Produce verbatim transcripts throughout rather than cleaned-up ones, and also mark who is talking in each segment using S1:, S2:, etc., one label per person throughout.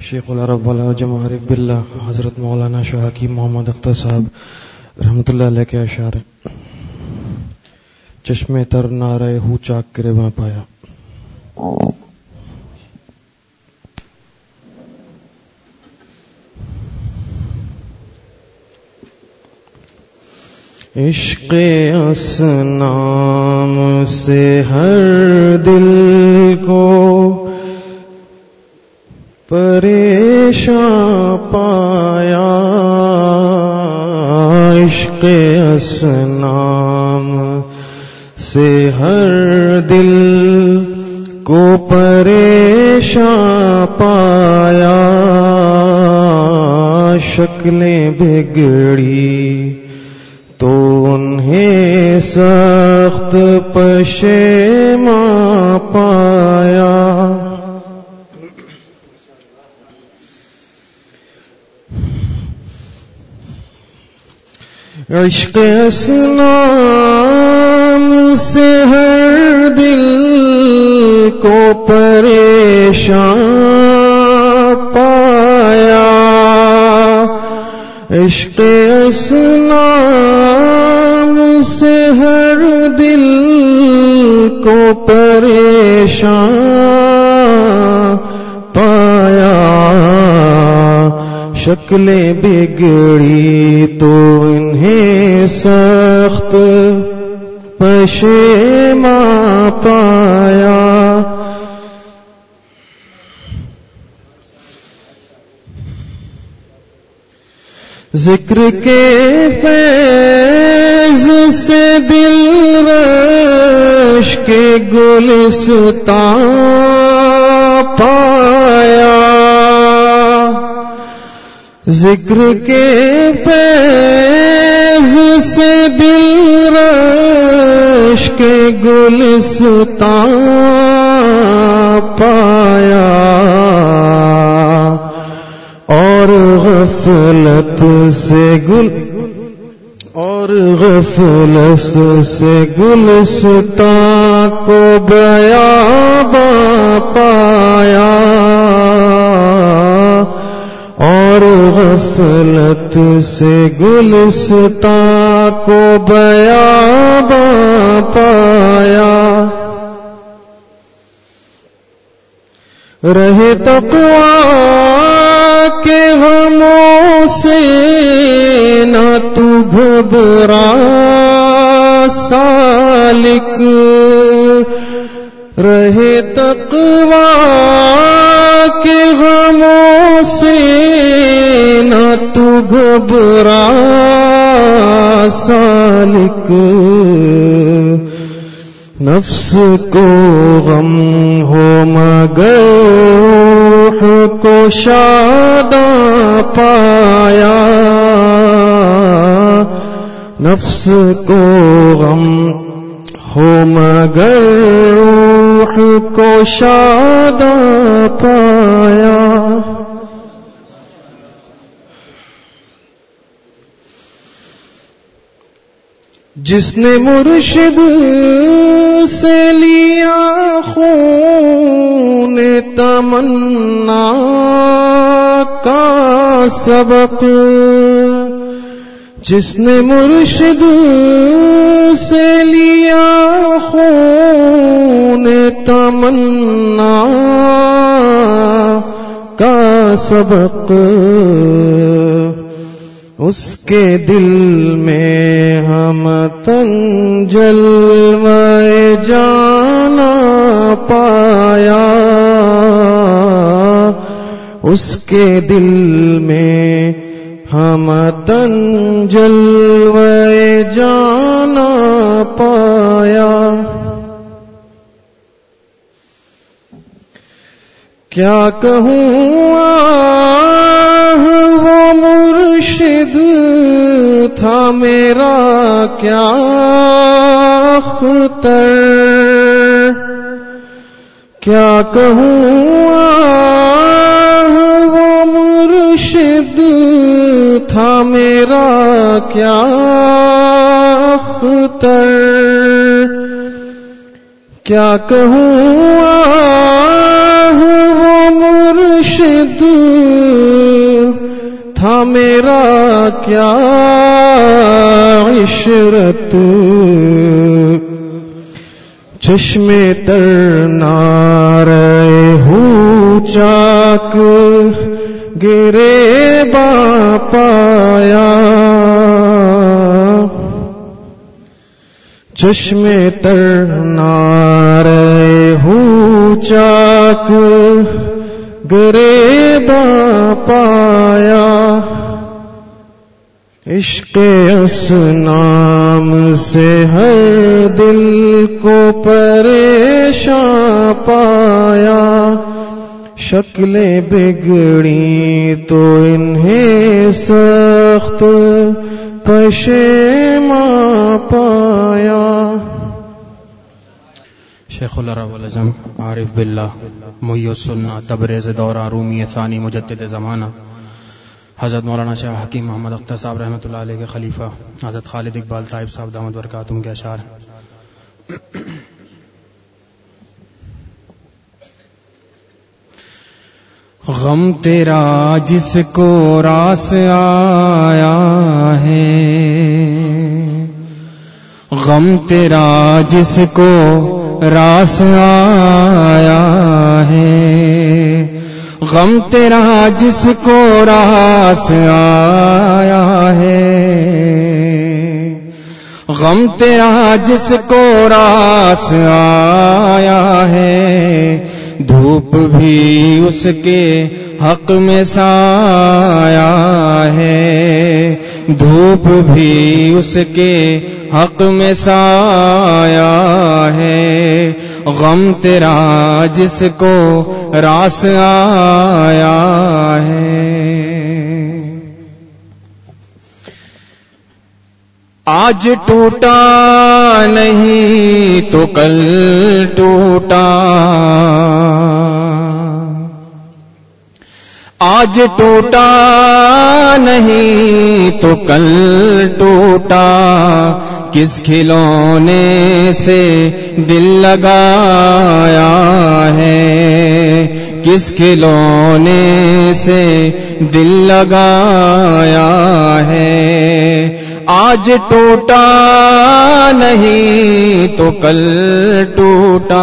S1: شیخ العرب والعجم عارف باللہ حضرت مولانا شاہ حکیم محمد اختر صاحب رحمۃ اللہ علیہ کے اشعار ہیں. چشمے تر نارے ہو چاک کرے میں پایا. عشق اصنام سے ہر دل کو پریشان پایا. عشق اصنام سے ہر دل کو پریشان پایا. شکلیں بگڑی تو انہیں سخت پشیماں پایا. عشق اصنام سے ہر دل کو پریشان پایا. عشق اصنام سے ہر دل کو پریشان پایا. شکلیں بگڑی تو انہیں سخت پشیماں پایا. ذکر کے فیض سے دل رش کے گلستان پایا. ذکر کے فیض سے دل رش کے گلستان پایا. اور غفلت سے گل اور غفلت سے گلستان کو بیاباں پایا. اور غفلت سے گلستان کو بیاباں پایا. رہے تقویٰ کے غموں سے نہ تو گھبرا سالک. رہے تقویٰ کے غموں سے نہ تو گھبرا سالک. نفس کو غم ہو مگر روح کو شاداں پایا. نفس کو غم ہو مگر روح کو شاداں پایا. جس نے مرشد سے لیا خون تمنا کا سبق. جس نے مرشد سے لیا خون تمنا کا سبق. اس کے دل میں ہم تن جلوے جانا پایا. اس کے دل میں ہم تن جلوے جانا پایا. کیا کہوں آہ وہ مرشد تھا میرا کیا اختر. کیا کہوں آہ وہ مرشد تھا میرا کیا اختر. کیا کہوں آہ وہ مرشد کیا عشرت چشمے تر نارے ہو چاک گرے با پایا چشمے تر نارے ہو چاک گرے با پایا عشق اصنام سے ہر دل کو پریشان پایا شکلیں بگڑی تو انہیں سخت پشیماں پایا.
S2: شیخ العرب والعجم عارف باللہ محی السنہ تبریز دورہ رومی ثانی مجدد زمانہ حضرت مولانا شاہ حکیم محمد اختر صاحب رحمۃ اللہ علیہ کے خلیفہ حضرت خالد اقبال طائب صاحب دامت برکاتہم کے اشعار. غم تیرا جس کو راس آیا ہے غم تیرا جس کو راس آیا ہے غم تیرا جس کو راس آیا ہے غم تیرا جس کو راس آیا ہے دھوپ بھی اس کے حق میں سایہ ہے دھوپ بھی اس کے حق میں سایہ ہے غم تیرا جس کو راس آیا ہے. آج ٹوٹا نہیں تو کل ٹوٹا آج ٹوٹا نہیں تو کل ٹوٹا کس کھلونے سے دل لگایا ہے کس کھلونے سے دل لگایا ہے آج ٹوٹا نہیں تو کل ٹوٹا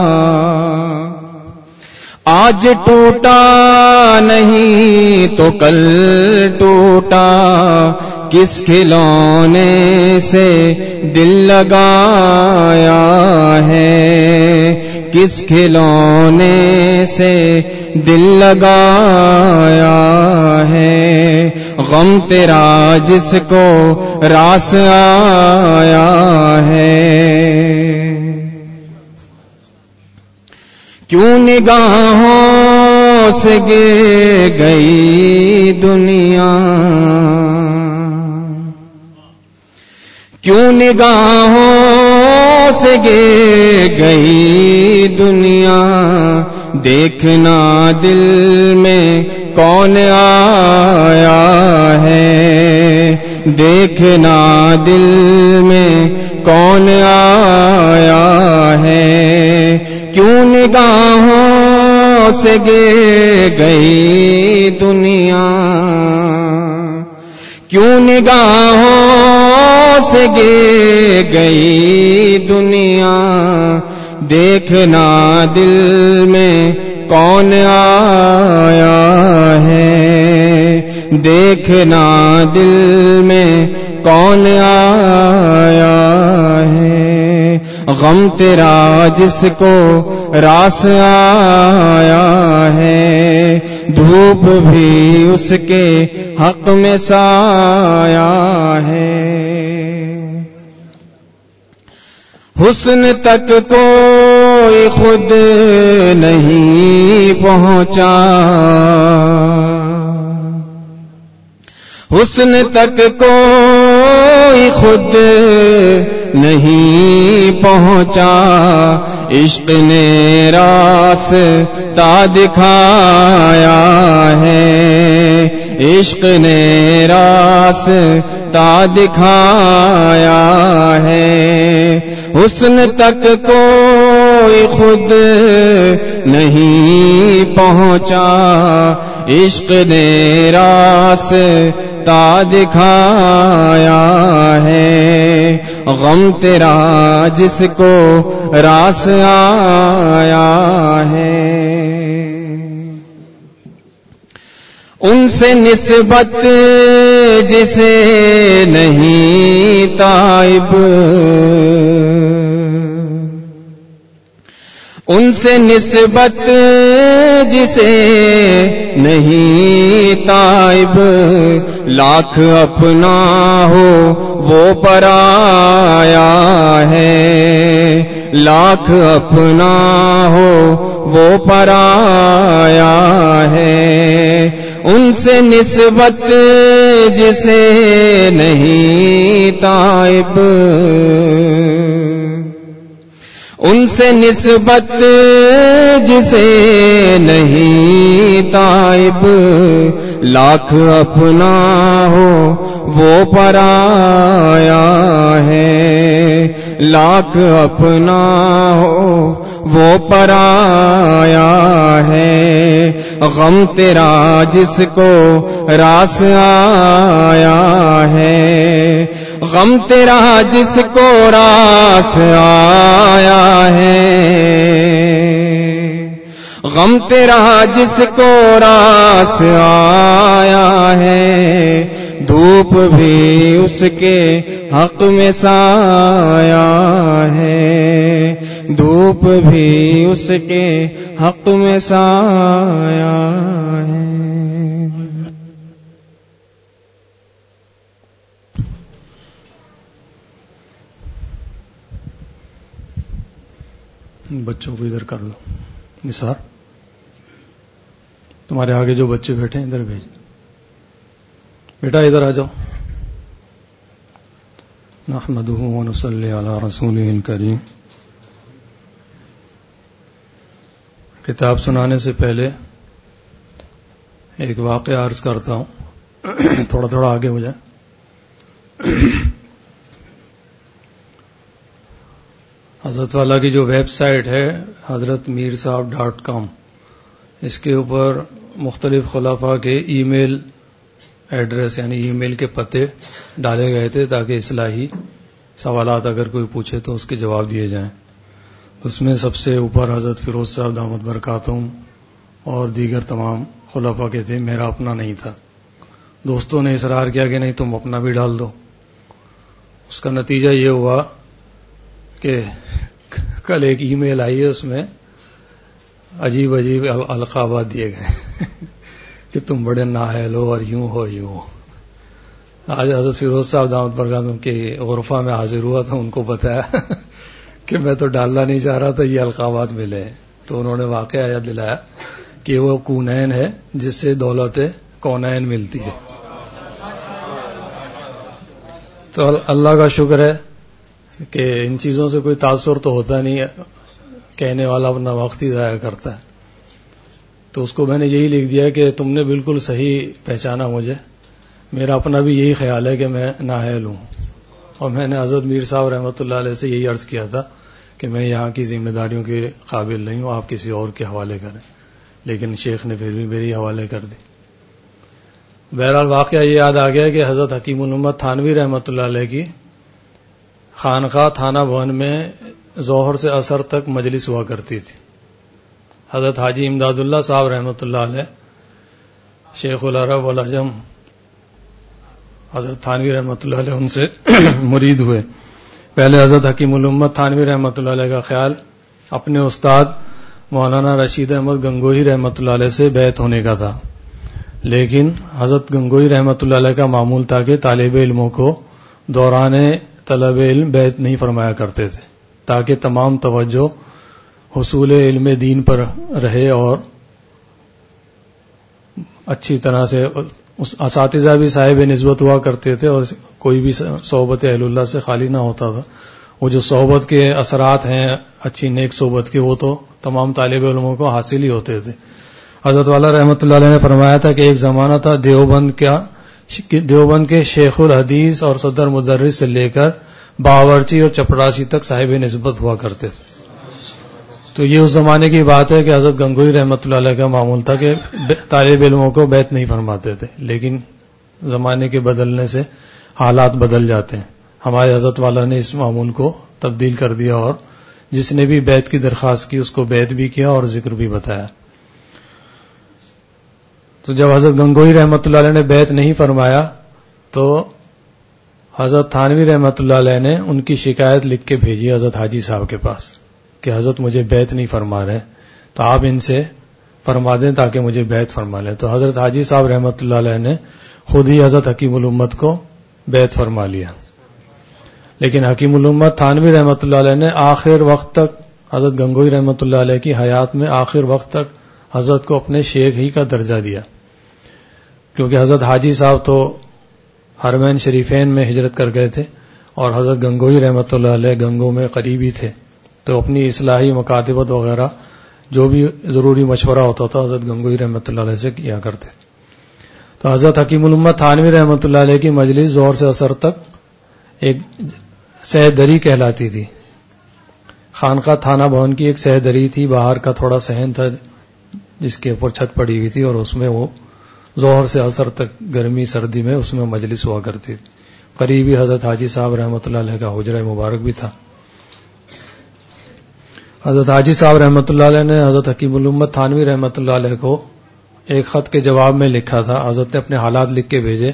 S2: آج ٹوٹا نہیں تو کل ٹوٹا کس کھلونے سے دل لگایا ہے کس کھلونے سے دل لگایا ہے غم تیرا جس کو راس آیا ہے. کیوں نگاہوں سے گر گئی دنیا کیوں نگاہوں سے گر گئی دنیا دیکھنا دل میں کون آیا ہے دیکھنا دل میں کون آیا ہے کیوں نگاہوں سے گر گئی دنیا کیوں نگاہوں سے گر گئی دنیا دیکھنا دل میں کون آیا ہے دیکھنا دل میں کون آیا ہے غم تیرا جس کو راس آیا ہے دھوپ بھی اس کے حق میں سایہ ہے حسن تک کوئی خود نہیں پہنچا حسن تک کوئی خود نہیں پہنچا عشق نے راستہ دکھایا ہے عشق نے راستہ دکھایا ہے حسن تک کوئی خود نہیں پہنچا عشق نے راستہ
S3: تا دکھایا ہے، غم تیرا جس کو راس آیا ہے، ان سے نسبت جسے نہیں تائب، ان سے نسبت جسے نہیں تائب، لاکھ اپنا ہو وہ پرایا ہے، لاکھ اپنا ہو وہ پرایا ہے، ان سے نسبت جسے نہیں تائب، ان سے نسبت جسے نہیں تائب، لاکھ اپنا ہو وہ پرایا ہے، لاکھ اپنا ہو وہ پرایا ہے، غم تیرا جس کو راس آیا ہے، غم تیرا جس کو راس آیا ہے، غم تیرا جس کو راس آیا ہے، دھوپ بھی اس کے حق میں سایہ ہے، دھوپ بھی اس کے حق میں سایہ ہے۔
S4: بچوں کو ادھر کر لو، نثار تمہارے آگے جو بچے بیٹھے ہیں ادھر بھیج، بیٹا ادھر آ جاؤ۔ نحمده ونصلی علی رسوله الکریم۔ کتاب سنانے سے پہلے ایک واقعہ عرض کرتا ہوں، تھوڑا تھوڑا آگے ہو جائے۔ حضرت والا کی جو ویب سائٹ ہے حضرت میر صاحب ڈاٹ کام، اس کے اوپر مختلف خلفاء کے ای میل ایڈریس یعنی ای میل کے پتے ڈالے گئے تھے تاکہ اصلاحی سوالات اگر کوئی پوچھے تو اس کے جواب دیے جائیں۔ اس میں سب سے اوپر حضرت فیروز صاحب دامت برکاتہم اور دیگر تمام خلفاء کے تھے، میرا اپنا نہیں تھا۔ دوستوں نے اصرار کیا کہ نہیں تم اپنا بھی ڈال دو۔ اس کا نتیجہ یہ ہوا کہ کل ایک ای میل آئی ہے، اس میں عجیب عجیب القابات دیے گئے کہ تم بڑے نااہل ہو اور یوں ہو یوں ہو۔ آج حضرت فیروز صاحب دامت برکاتہم کے غرفہ میں حاضر ہوا تھا، ان کو بتایا کہ میں تو ڈالنا نہیں چاہ رہا تھا، یہ القابات ملے ہیں۔ تو انہوں نے واقعہ یاد دلایا کہ وہ کونین ہے جس سے دولت کونین ملتی ہے۔ تو اللہ کا شکر ہے کہ ان چیزوں سے کوئی تاثر تو ہوتا نہیں ہے، کہنے والا اپنا وقت ہی ضائع کرتا ہے۔ تو اس کو میں نے یہی لکھ دیا کہ تم نے بالکل صحیح پہچانا مجھے، میرا اپنا بھی یہی خیال ہے کہ میں نااہل ہوں، اور میں نے حضرت میر صاحب رحمۃ اللہ علیہ سے یہی عرض کیا تھا کہ میں یہاں کی ذمہ داریوں کے قابل نہیں ہوں، آپ کسی اور کے حوالے کریں، لیکن شیخ نے پھر بھی میری حوالے کر دی۔ بہرحال واقعہ یہ یاد آ گیا کہ حضرت حکیم الامت تھانوی رحمۃ اللہ علیہ کی خانقاہ تھانہ بھون میں ظہر سے عصر تک مجلس ہوا کرتی تھی۔ حضرت حاجی امداد اللہ صاحب رحمۃ اللہ علیہ شیخ العرب والعجم حضرت تھانوی رحمۃ اللہ علیہ ان سے مرید ہوئے۔ پہلے حضرت حکیم الامت تھانوی رحمۃ اللہ علیہ کا خیال اپنے استاد مولانا رشید احمد گنگوہی رحمۃ اللہ علیہ سے بیعت ہونے کا تھا، لیکن حضرت گنگوہی رحمۃ اللہ علیہ کا معمول تھا کہ طالب علموں کو دوران طلب علم بیعت نہیں فرمایا کرتے تھے تاکہ تمام توجہ حصول علم دین پر رہے، اور اچھی طرح سے اساتذہ بھی صاحب نسبت ہوا کرتے تھے اور کوئی بھی صحبت اہل اللہ سے خالی نہ ہوتا تھا۔ وہ جو صحبت کے اثرات ہیں اچھی نیک صحبت کے، وہ تو تمام طالب علموں کو حاصل ہی ہوتے تھے۔ حضرت والا رحمۃ اللہ علیہ نے فرمایا تھا کہ ایک زمانہ تھا دیوبند کا دیوبند کے شیخ الحدیث اور صدر مدرس سے لے کر باورچی اور چپڑاسی تک صاحب نسبت ہوا کرتے تھے۔ تو یہ اس زمانے کی بات ہے کہ حضرت گنگوہی رحمۃ اللہ علیہ کا معمول تھا کہ طالب علموں کو بیعت نہیں فرماتے تھے، لیکن زمانے کے بدلنے سے حالات بدل جاتے ہیں. ہمارے حضرت والا نے اس معمول کو تبدیل کر دیا اور جس نے بھی بیعت کی درخواست کی اس کو بیعت بھی کیا اور ذکر بھی بتایا. تو جب حضرت گنگوئی رحمۃ اللہ علیہ نے بیعت نہیں فرمایا تو حضرت تھانوی رحمۃ اللہ علیہ نے ان کی شکایت لکھ کے بھیجی حضرت حاجی صاحب کے پاس کہ حضرت مجھے بیعت نہیں فرما رہے تو آپ ان سے فرما دیں تاکہ مجھے بیعت فرما لیں. تو حضرت حاجی صاحب رحمۃ اللہ علیہ نے خود ہی حضرت حکیم الامت کو بیعت فرما لیا. لیکن حکیم الامت تھانوی رحمۃ اللہ علیہ نے آخر وقت تک حضرت گنگوئی رحمۃ اللہ علیہ کی حیات میں آخر وقت تک حضرت کو اپنے شیخ ہی کا درجہ دیا، کیونکہ حضرت حاجی صاحب تو حرمین شریفین میں ہجرت کر گئے تھے اور حضرت گنگوئی رحمۃ اللہ علیہ گنگو میں قریبی تھے، تو اپنی اصلاحی مکاتبت وغیرہ جو بھی ضروری مشورہ ہوتا تھا حضرت گنگوئی رحمۃ اللہ علیہ سے کیا کرتے. تو حضرت حکیم الامت تھانوی رحمۃ اللہ علیہ کی مجلس ظہر سے عصر تک ایک سہ دری کہلاتی تھی. خانقاہ تھانہ بھون کی ایک سہ دری تھی، باہر کا تھوڑا صحن تھا جس کے اوپر چھت پڑی ہوئی تھی اور اس میں وہ ظہر سے عصر تک گرمی سردی میں اس میں مجلس ہوا کرتی تھی. قریبی حضرت حاجی صاحب رحمۃ اللہ علیہ کا حجرہ مبارک بھی تھا. حضرت حاجی صاحب رحمۃ اللہ علیہ نے حضرت حکیم الامت تھانوی رحمۃ اللہ علیہ کو ایک خط کے جواب میں لکھا تھا. حضرت نے اپنے حالات لکھ کے بھیجے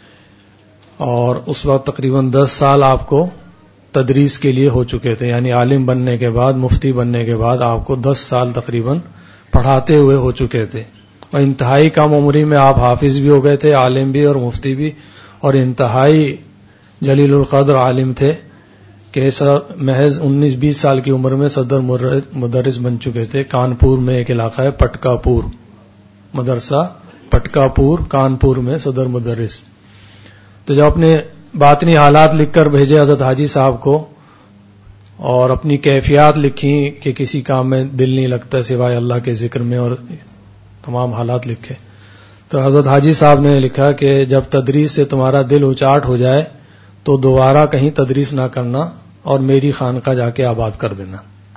S4: اور اس وقت تقریباً دس سال آپ کو تدریس کے لیے ہو چکے تھے، یعنی عالم بننے کے بعد مفتی بننے کے بعد آپ کو دس سال تقریباً پڑھاتے ہوئے ہو چکے تھے، اور انتہائی کم عمری میں آپ حافظ بھی ہو گئے تھے، عالم بھی اور مفتی بھی، اور انتہائی جلیل القدر عالم تھے کہ محض انیس بیس سال کی عمر میں صدر مدرس بن چکے تھے. کانپور میں ایک علاقہ ہے پٹکا پور، مدرسہ پٹکا پور کانپور میں صدر مدرس. تو جب اپنے باطنی حالات لکھ کر بھیجے حضرت حاجی صاحب کو اور اپنی کیفیات لکھی کہ کسی کام میں دل نہیں لگتا سوائے اللہ کے ذکر میں، اور تمام حالات لکھے، تو حضرت حاجی صاحب نے لکھا کہ جب تدریس سے تمہارا دل اچاٹ ہو جائے تو دوبارہ کہیں تدریس نہ کرنا اور میری خانقاہ جا کے آباد کر دینا.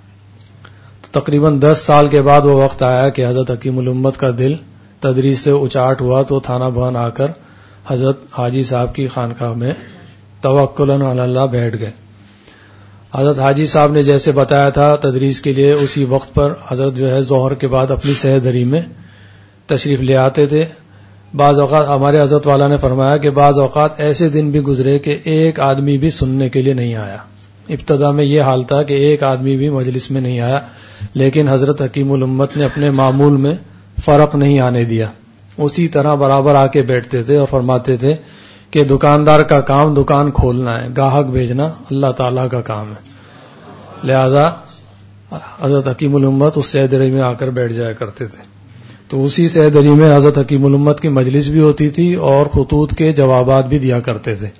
S4: تو تقریباً دس سال کے بعد وہ وقت آیا کہ حضرت حکیم الامت کا دل تدریس سے اچاٹ ہوا تو تھانہ بھون آ کر حضرت حاجی صاحب کی خانقاہ میں توکلاً علی اللہ بیٹھ گئے. حضرت حاجی صاحب نے جیسے بتایا تھا تدریس کے لیے اسی وقت پر حضرت جو ہے ظہر کے بعد اپنی سہ دری میں تشریف لے آتے تھے. بعض اوقات ہمارے حضرت والا نے فرمایا کہ بعض اوقات ایسے دن بھی گزرے کہ ایک آدمی بھی سننے کے لیے نہیں آیا. ابتدا میں یہ حال تھا کہ ایک آدمی بھی مجلس میں نہیں آیا، لیکن حضرت حکیم الامت نے اپنے معمول میں فرق نہیں آنے دیا، اسی طرح برابر آ کے بیٹھتے تھے اور فرماتے تھے کہ دکاندار کا کام دکان کھولنا ہے، گاہک بھیجنا اللہ تعالیٰ کا کام ہے. لہذا حضرت حکیم الامت اس سہ دری میں آ کر بیٹھ جایا کرتے تھے. تو اسی سہ دری میں حضرت حکیم الامت کی مجلس بھی ہوتی تھی اور خطوط کے جوابات بھی دیا کرتے تھے.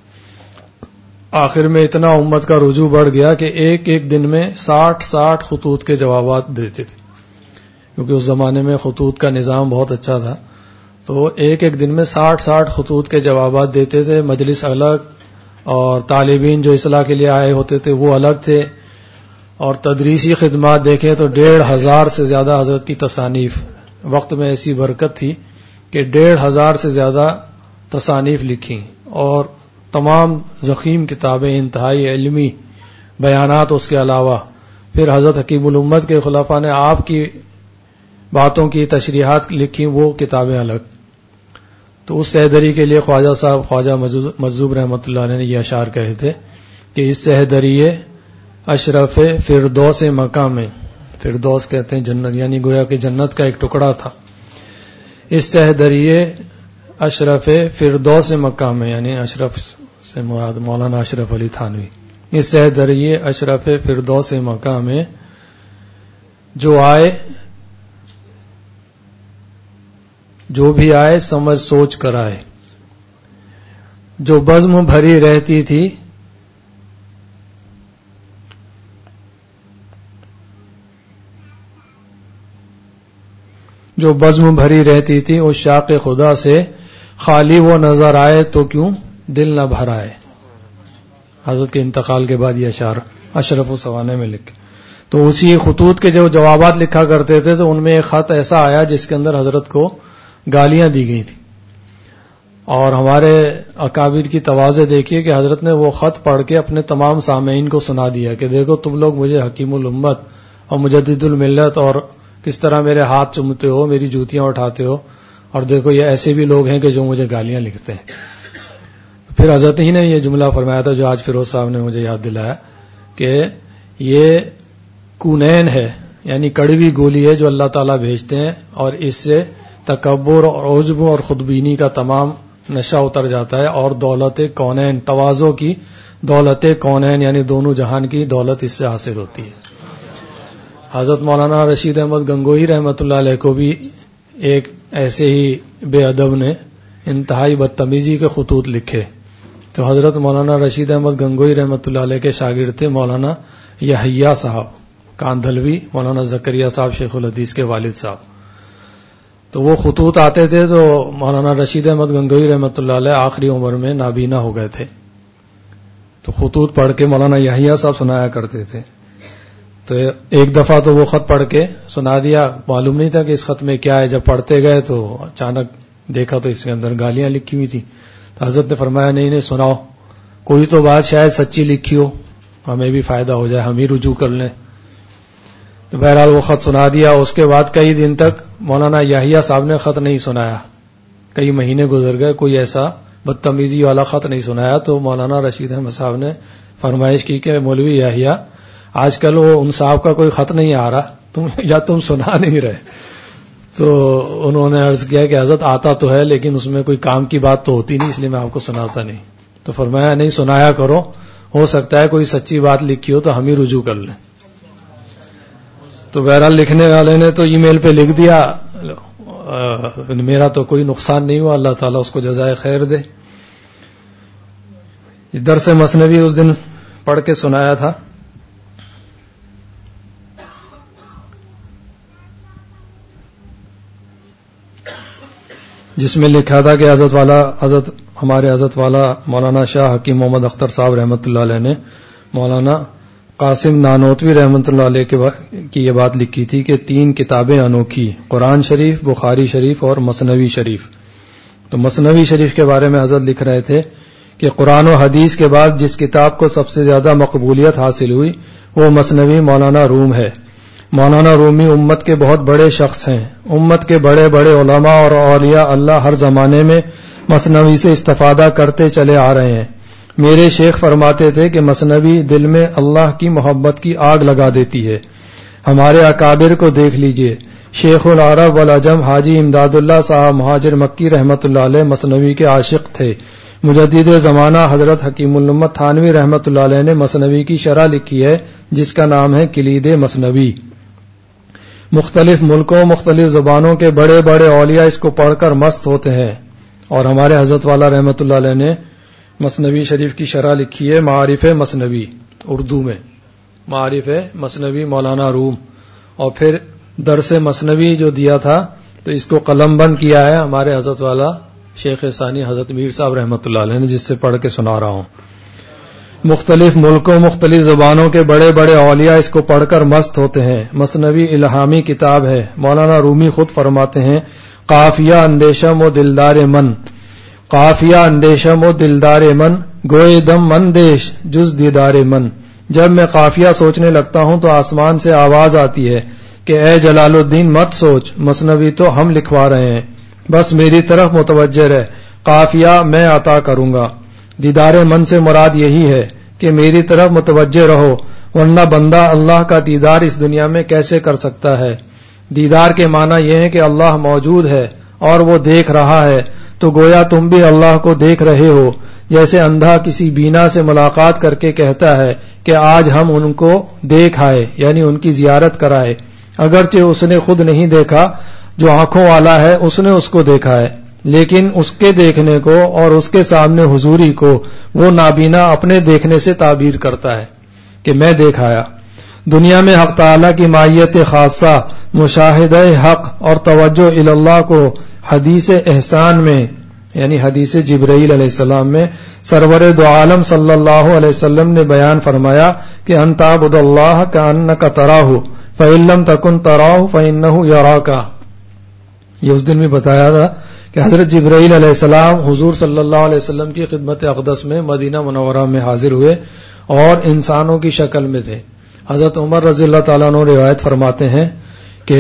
S4: آخر میں اتنا امت کا رجوع بڑھ گیا کہ ایک ایک دن میں ساٹھ ساٹھ خطوط کے جوابات دیتے تھے، کیونکہ اس زمانے میں خطوط کا نظام بہت اچھا تھا. تو ایک ایک دن میں ساٹھ ساٹھ خطوط کے جوابات دیتے تھے. مجلس الگ اور طالبین جو اصلاح کے لیے آئے ہوتے تھے وہ الگ تھے، اور تدریسی خدمات دیکھیں تو ڈیڑھ ہزار سے زیادہ حضرت کی تصانیف. وقت میں ایسی برکت تھی کہ ڈیڑھ ہزار سے زیادہ تصانیف لکھی اور تمام ضخیم کتابیں، انتہائی علمی بیانات اس کے علاوہ. پھر حضرت حکیم الامت کے خلفاء نے آپ کی باتوں کی تشریحات لکھی، وہ کتابیں الگ. تو اس سہدری کے لیے خواجہ صاحب خواجہ مجذوب رحمۃ اللہ علیہ نے یہ اشعار کہے تھے کہ اس سہدری اشرف فردوس مقام میں، فردوس کہتے ہیں جنت، یعنی گویا کہ جنت کا ایک ٹکڑا تھا. اس سہدری اشرف فردوس مقام میں، یعنی اشرف سے مراد مولانا اشرف علی تھانوی. اس سہدری اشرف فردوس مقام میں جو آئے جو بھی آئے سمجھ سوچ کر آئے، جو بزم بھری رہتی تھی جو بزم بھری رہتی تھی اس شاق خدا سے، خالی وہ نظر آئے تو کیوں دل نہ بھر آئے. حضرت کے انتقال کے بعد یہ اشعار اشرف و سوانے میں لکھے. تو اسی خطوط کے جو جوابات لکھا کرتے تھے تو ان میں ایک خط ایسا آیا جس کے اندر حضرت کو گالیاں دی گئی تھی، اور ہمارے اکابر کی تواضع دیکھیے کہ حضرت نے وہ خط پڑھ کے اپنے تمام سامعین کو سنا دیا کہ دیکھو تم لوگ مجھے حکیم الامت اور مجدد الملت اور کس طرح میرے ہاتھ چومتے ہو، میری جوتیاں اٹھاتے ہو، اور دیکھو یہ ایسے بھی لوگ ہیں کہ جو مجھے گالیاں لکھتے ہیں. پھر حضرت ہی نے یہ جملہ فرمایا تھا جو آج فیروز صاحب نے مجھے یاد دلایا کہ یہ کونین ہے، یعنی کڑوی گولی ہے جو اللہ تعالیٰ بھیجتے ہیں، اور اس سے تکبر اور عجب اور خودبینی کا تمام نشہ اتر جاتا ہے، اور دولت کونین، تواضع کی دولت کونین یعنی دونوں جہان کی دولت اس سے حاصل ہوتی ہے. حضرت مولانا رشید احمد گنگوہی رحمۃ اللہ علیہ کو بھی ایک ایسے ہی بے ادب نے انتہائی بدتمیزی کے خطوط لکھے. تو حضرت مولانا رشید احمد گنگوہی رحمۃ اللہ علیہ کے شاگرد تھے مولانا یحییٰ صاحب کاندھلوی، مولانا زکریا صاحب شیخ الحدیث کے والد صاحب. تو وہ خطوط آتے تھے تو مولانا رشید احمد گنگوہی رحمۃ اللہ علیہ آخری عمر میں نابینا ہو گئے تھے، تو خطوط پڑھ کے مولانا یحییٰ صاحب سنایا کرتے تھے. تو ایک دفعہ تو وہ خط پڑھ کے سنا دیا، معلوم نہیں تھا کہ اس خط میں کیا ہے. جب پڑھتے گئے تو اچانک دیکھا تو اس کے اندر گالیاں لکھی ہوئی تھی. تو حضرت نے فرمایا نہیں نہیں سناؤ، کوئی تو بات شاید سچی لکھی ہو، ہمیں بھی فائدہ ہو جائے، ہم ہی رجوع کر لیں. تو بہرحال وہ خط سنا دیا. اس کے بعد کئی دن تک مولانا یحییٰ صاحب نے خط نہیں سنایا، کئی مہینے گزر گئے، کوئی ایسا بدتمیزی والا خط نہیں سنایا. تو مولانا رشید احمد صاحب نے فرمائش کی کہ مولوی یحییٰ آج کل وہ ان صاحب کا کوئی خط نہیں آ رہا، تم یا تم سنا نہیں رہے. تو انہوں نے عرض کیا کہ حضرت آتا تو ہے لیکن اس میں کوئی کام کی بات تو ہوتی نہیں، اس لیے میں آپ کو سناتا نہیں. تو فرمایا نہیں سنایا کرو، ہو سکتا ہے کوئی سچی بات لکھی ہو تو ہم ہی رجوع کر لیں. تو بہرحال لکھنے والے نے تو ای میل پہ لکھ دیا، میرا تو کوئی نقصان نہیں ہوا، اللہ تعالیٰ اس کو جزائے خیر دے. درس مثنوی اس دن پڑھ کے سنایا تھا. جس میں لکھا تھا کہ حضرت والا حضرت ہمارے حضرت والا مولانا شاہ حکیم محمد اختر صاحب رحمۃ اللہ علیہ نے مولانا قاسم نانوتوی رحمۃ اللہ علیہ کی یہ بات لکھی تھی کہ تین کتابیں انوکھی، قرآن شریف، بخاری شریف اور مثنوی شریف. تو مثنوی شریف کے بارے میں حضرت لکھ رہے تھے کہ قرآن و حدیث کے بعد جس کتاب کو سب سے زیادہ مقبولیت حاصل ہوئی وہ مثنوی مولانا روم ہے. مولانا رومی امت کے بہت بڑے شخص ہیں، امت کے بڑے بڑے علماء اور اولیاء اللہ ہر زمانے میں مثنوی سے استفادہ کرتے چلے آ رہے ہیں. میرے شیخ فرماتے تھے کہ مثنوی دل میں اللہ کی محبت کی آگ لگا دیتی ہے. ہمارے اکابر کو دیکھ لیجئے، شیخ العرب والعجم حاجی امداد اللہ صاحب مہاجر مکی رحمۃ اللہ علیہ مثنوی کے عاشق تھے. مجدد زمانہ حضرت حکیم الامت تھانوی رحمۃ اللہ علیہ نے مثنوی کی شرح لکھی ہے جس کا نام ہے کلید مثنوی. مختلف ملکوں مختلف زبانوں کے بڑے بڑے اولیاء اس کو پڑھ کر مست ہوتے ہیں. اور ہمارے حضرت والا رحمۃ اللہ علیہ نے مثنوی شریف کی شرح لکھی ہے معارف مثنوی، اردو میں معارف مثنوی مولانا روم. اور پھر درس مثنوی جو دیا تھا تو اس کو قلم بند کیا ہے ہمارے حضرت والا شیخ ثانی حضرت میر صاحب رحمۃ اللہ علیہ نے، جس سے پڑھ کے سنا رہا ہوں. مختلف ملکوں مختلف زبانوں کے بڑے بڑے اولیاء اس کو پڑھ کر مست ہوتے ہیں. مثنوی الہامی کتاب ہے. مولانا رومی خود فرماتے ہیں قافیہ اندیشم و دلدار من، قافیہ اندیشم و دلدار من، گوئے دم مندیش جز دیدار من. جب میں قافیہ سوچنے لگتا ہوں تو آسمان سے آواز آتی ہے کہ اے جلال الدین مت سوچ، مثنوی تو ہم لکھوا رہے ہیں، بس میری طرف متوجہ رہ، قافیہ میں عطا کروں گا. دیدار من سے مراد یہی ہے کہ میری طرف متوجہ رہو، ورنہ بندہ اللہ کا دیدار اس دنیا میں کیسے کر سکتا ہے. دیدار کے معنی یہ ہے کہ اللہ موجود ہے اور وہ دیکھ رہا ہے، تو گویا تم بھی اللہ کو دیکھ رہے ہو. جیسے اندھا کسی بینا سے ملاقات کر کے کہتا ہے کہ آج ہم ان کو دیکھ آئے، یعنی ان کی زیارت کرائے، اگرچہ اس نے خود نہیں دیکھا، جو آنکھوں والا ہے اس نے اس کو دیکھا ہے، لیکن اس کے دیکھنے کو اور اس کے سامنے حضوری کو وہ نابینا اپنے دیکھنے سے تعبیر کرتا ہے کہ میں دیکھ آیا. دنیا میں حق تعالی کی ماہیت خاصہ، مشاہدہ حق اور توجہ اللہ کو حدیث احسان میں یعنی حدیث جبرائیل علیہ السلام میں سرور دو عالم صلی اللہ علیہ وسلم نے بیان فرمایا کہ ان تعبد اللہ کأنک تراہ فإن لم تکن تراہ فإنہ یراک. یہ اس دن بھی بتایا تھا کہ حضرت جبرائیل علیہ السلام حضور صلی اللہ علیہ وسلم کی خدمت اقدس میں مدینہ منورہ میں حاضر ہوئے اور انسانوں کی شکل میں تھے. حضرت عمر رضی اللہ تعالیٰ عنہ روایت فرماتے ہیں کہ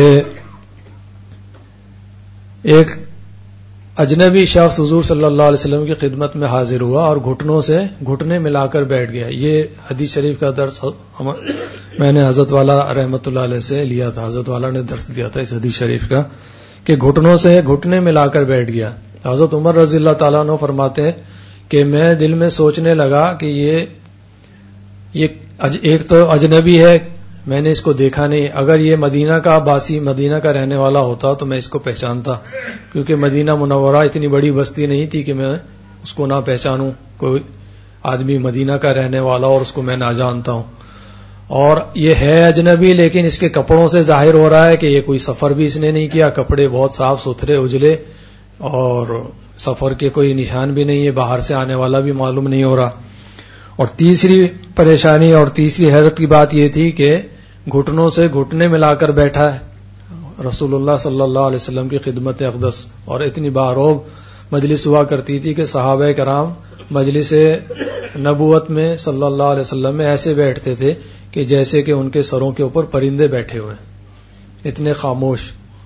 S4: ایک اجنبی شخص حضور صلی اللہ علیہ وسلم کی خدمت میں حاضر ہوا اور گھٹنوں سے گھٹنے ملا کر بیٹھ گیا. یہ حدیث شریف کا درس میں نے حضرت والا رحمت اللہ علیہ سے لیا تھا. حضرت والا نے درس دیا تھا اس حدیث شریف کا کہ گھٹنوں سے گھٹنے ملا کر بیٹھ گیا. حضرت عمر رضی اللہ تعالیٰ عنہ فرماتے ہیں کہ میں دل میں سوچنے لگا کہ یہ یہ ایک تو اجنبی ہے, میں نے اس کو دیکھا نہیں. اگر یہ مدینہ کا باسی مدینہ کا رہنے والا ہوتا تو میں اس کو پہچانتا, کیونکہ مدینہ منورہ اتنی بڑی بستی نہیں تھی کہ میں اس کو نہ پہچانوں. کوئی آدمی مدینہ کا رہنے والا اور اس کو میں نہ جانتا ہوں. اور یہ ہے اجنبی, لیکن اس کے کپڑوں سے ظاہر ہو رہا ہے کہ یہ کوئی سفر بھی اس نے نہیں کیا. کپڑے بہت صاف ستھرے اجلے اور سفر کے کوئی نشان بھی نہیں ہے, باہر سے آنے والا بھی معلوم نہیں ہو رہا. اور تیسری پریشانی اور تیسری حیرت کی بات یہ تھی کہ گھٹنوں سے گھٹنے ملا کر بیٹھا ہے رسول اللہ صلی اللہ علیہ وسلم کی خدمت اقدس, اور اتنی باروب مجلس ہوا کرتی تھی کہ صحابہ کرام مجلس نبوت میں صلی اللہ علیہ وسلم میں ایسے بیٹھتے تھے کہ جیسے کہ ان کے سروں کے اوپر پرندے بیٹھے ہوئے, اتنے خاموش.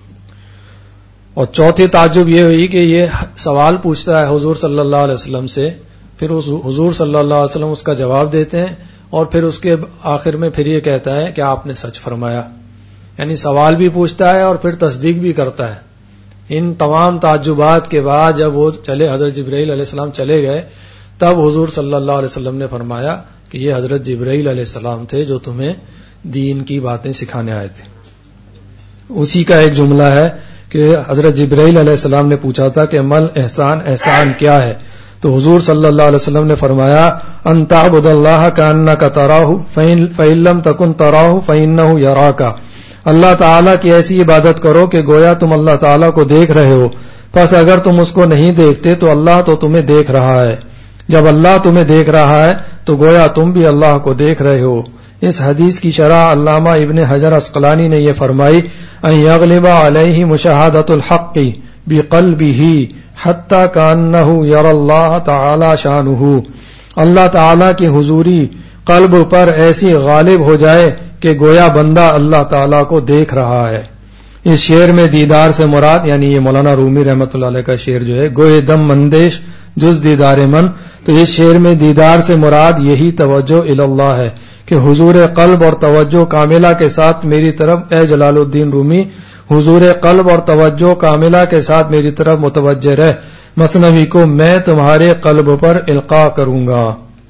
S4: اور چوتھی تعجب یہ ہوئی کہ یہ سوال پوچھتا ہے حضور صلی اللہ علیہ وسلم سے, پھر اس حضور صلی اللہ علیہ وسلم اس کا جواب دیتے ہیں, اور پھر اس کے آخر میں پھر یہ کہتا ہے کہ آپ نے سچ فرمایا. یعنی سوال بھی پوچھتا ہے اور پھر تصدیق بھی کرتا ہے. ان تمام تعجبات کے بعد جب وہ چلے حضرت جبرائیل علیہ السلام چلے گئے, تب حضور صلی اللہ علیہ وسلم نے فرمایا کہ یہ حضرت جبرائیل علیہ السلام تھے جو تمہیں دین کی باتیں سکھانے آئے تھے. اسی کا ایک جملہ ہے کہ حضرت جبرائیل علیہ السلام نے پوچھا تھا کہ مل احسان, احسان کیا ہے؟ تو حضور صلی اللہ علیہ وسلم نے فرمایا ان تعبد اللہ کانک تراہ فإن لم تکن تراہ فإنہ یراک. اللہ تعالیٰ کی ایسی عبادت کرو کہ گویا تم اللہ تعالیٰ کو دیکھ رہے ہو, پس اگر تم اس کو نہیں دیکھتے تو اللہ تو تمہیں دیکھ رہا ہے. جب اللہ تمہیں دیکھ رہا ہے تو گویا تم بھی اللہ کو دیکھ رہے ہو. اس حدیث کی شرح علامہ ابن حجر عسقلانی نے یہ فرمائی ان یغلب علیہ مشاہدۃ الحق بقلبہ حتی کانہ یری اللہ تعالی شانہ. اللہ تعالی کی حضوری قلب پر ایسی غالب ہو جائے کہ گویا بندہ اللہ تعالی کو دیکھ رہا ہے. اس شعر میں دیدار سے مراد, یعنی یہ مولانا رومی رحمۃ اللہ علیہ کا شعر جو ہے, گوئے دم مندیش جز دیدار من, تو اس شعر میں دیدار سے مراد یہی توجہ اللہ ہے کہ حضور قلب اور توجہ کاملہ کے ساتھ میری طرف اے جلال الدین رومی, حضور قلب اور توجہ کاملہ کے ساتھ میری طرف متوجہ رہ, مثنوی کو میں تمہارے قلب پر القاء کروں گا.